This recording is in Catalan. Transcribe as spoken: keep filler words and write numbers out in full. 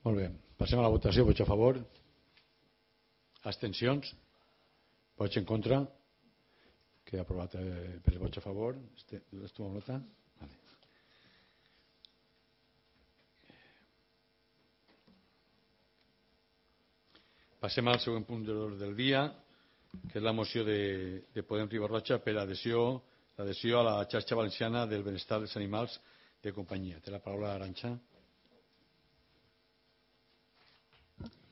Molt bé. Passem a la votació. Vots a favor? Abstencions? Vots en contra? Queda aprovat eh, per vots a favor. Estuvo nota? Vale. Passem al següent punt de l'ordre del dia, que és la moció de, de Podem Riba-roja per adhesió, l'adhesió a la xarxa valenciana del benestar dels animals de companyia. Té la paraula Arantxa.